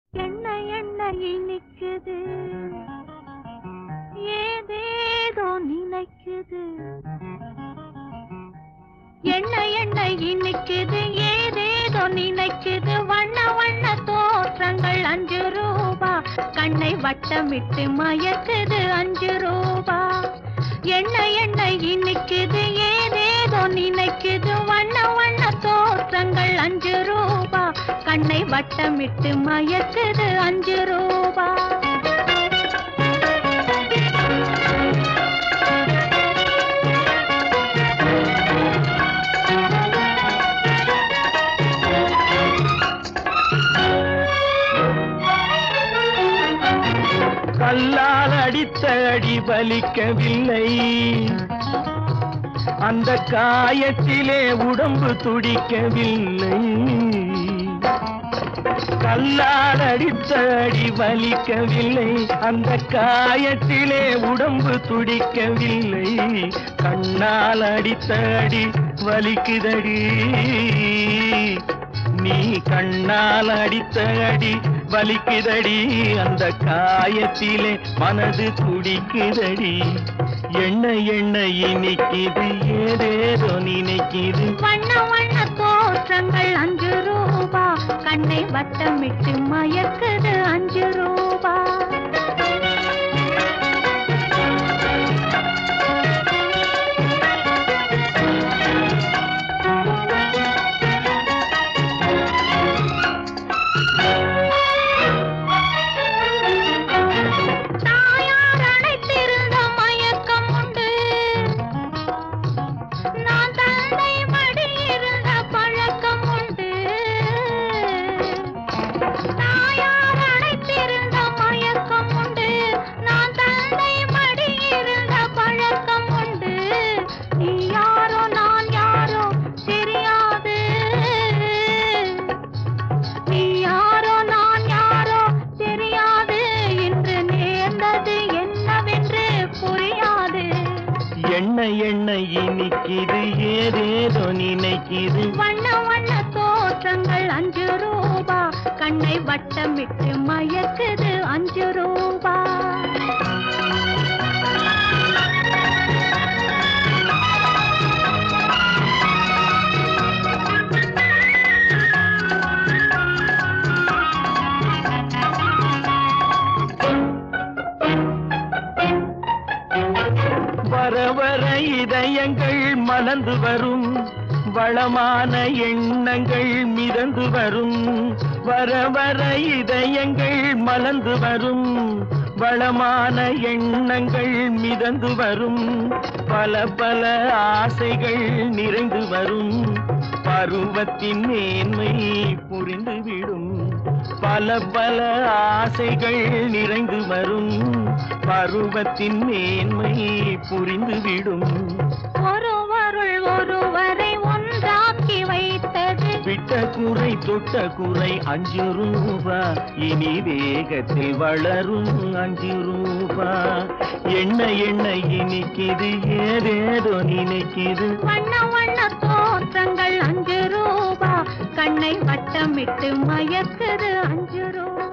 என்ன என்ன இனிக்குது, ஏதேதோ நினைக்குது. என்ன என்ன இனிக்குது, ஏதேதோ நினைக்குது. வண்ண வண்ண தோற்றங்கள் 5 ரூபா, கண்ணை வட்டமிட்டு மயக்குது 5 ரூபா. என்ன என்ன இனிக்குது, ஏதேதோ நினைக்குது. வண்ண வண்ண தோற்றங்கள் 5 ரூபா, கண்ணை வட்டமிட்டு மயக்குது 5 ரூபா. கல்லால் அடித்த அடி வலிக்கவில்லை, அந்த காயத்திலே உடம்பு துடிக்கவில்லை. கல்லால் அடித்த அடி வலிக்கவில்லை, அந்த காயத்திலே உடம்பு துடிக்கவில்லை. கண்ணால் அடித்த அடி வலிக்குதடி, நீ கண்ணால் அடித்த அடி வலிக்குதடி. அந்த காயத்திலே மனது துடிக்குதடி. என்ன என்ன இனிக்குது, ஏதேதோ நினைக்குது. வண்ண வண்ண தோற்றங்கள் 5 ரூபா, கண்ணை வட்டமிட்டு மயக்குது 5 ரூபா. என்ன என்ன இனிக்குது, ஏதேதோ நினைக்குது. வண்ண வண்ண தோற்றங்கள் 5 ரூபா, கண்ணை வட்டமிட்டு மயக்குது 5 ரூபா. வர வர இதயங்கள் மலர்ந்து வரும், வளமான எண்ணங்கள் மிதந்து வரும். வர வர இதயங்கள் மலர்ந்து வரும், வளமான எண்ணங்கள் மிதந்து வரும். பல பல ஆசைகள் நிறைந்து வரும், பருவத்தின் மேன்மை புரிந்துவிடும். பல பல ஆசைகள் நிறைந்து வரும், பருவத்தின் மேன்மை புரிந்துவிடும். ஒருவருள் ஒருவரை ஒன்றாக்கி வைத்தது, விட்ட குறை தொட்ட குறை 5 ரூபா, இனி வேகத்தில் வளரும் 5 ரூபா. என்ன என்ன இனிக்குது, ஏதேதோ நினைக்குது. வண்ண வண்ண தோற்றங்கள் 5 ரூபா, கண்ணை வட்டமிட்டு மயக்குது 5 ரூபா.